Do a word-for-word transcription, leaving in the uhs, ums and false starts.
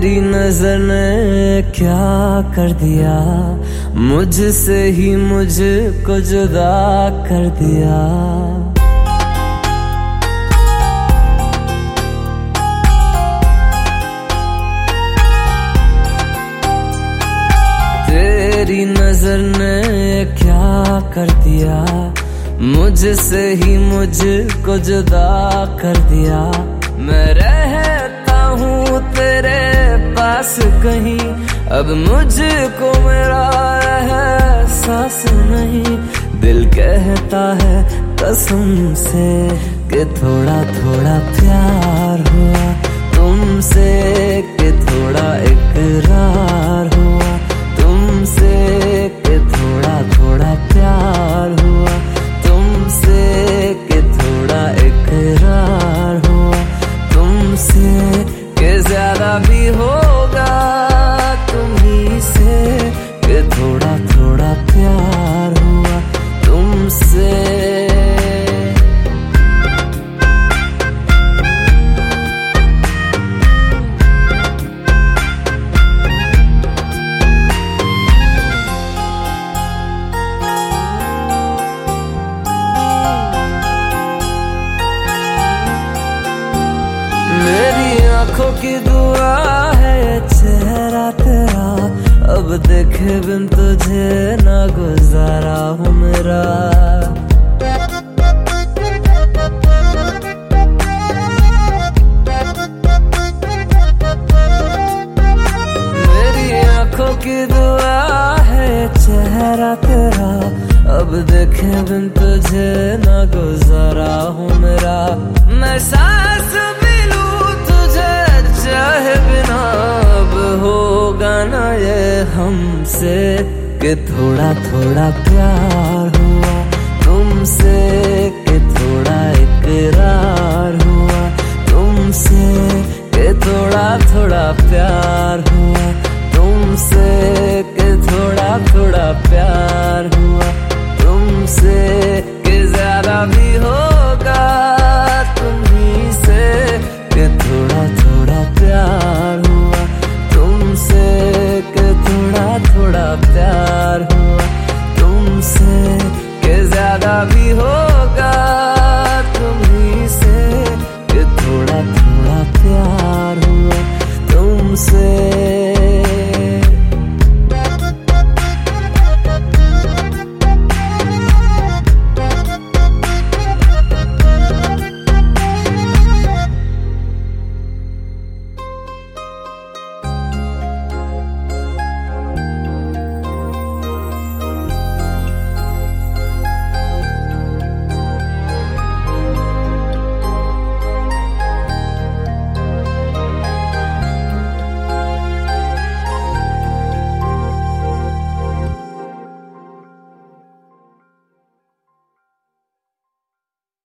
तेरी नजर ने क्या कर दिया, मुझसे ही मुझको जुदा कर दिया। तेरी नजर ने क्या कर दिया, मुझसे ही मुझको जुदा कर दिया। मैं रहता हूँ तेरे पास कहीं, अब मुझको मेरा एहसास नहीं। दिल कहता है कसम से कि थोड़ा थोड़ा प्यार हुआ तुमसे, कि थोड़ा इकरार हुआ तुमसे, कि थोड़ा थोड़ा प्यार हुआ तुमसे, कि थोड़ा इकरार हुआ तुमसे, कि ज्यादा भी होगा तुम्ही से, कि थोड़ा थोड़ा प्यार हुआ तुमसे। मेरी आंखों की दुआ है चेहरा तेरा, अब देखे बिन तुझे ना गुजारा हूँ मेरा। मेरी आंखों की दुआ है चेहरा तेरा, अब देखे बिन तुझे ना गुजारा हूँ मेरा। मैं सांस चाहे बिना अब होगा ना ये हमसे, कि थोड़ा थोड़ा प्यार हुआ तुमसे, कि थोड़ा इकरार हुआ तुमसे, कि थोड़ा थोड़ा प्यार हुआ तुमसे, कि थोड़ा थोड़ा प्यार हुआ तुमसे, कि ज्यादा भी होगा तुम्ही से, कि थोड़ा थोड़ा प्यार हुआ तुमसे, कि थोड़ा थोड़ा प्यार हुआ तुमसे, कि ज्यादा भी हो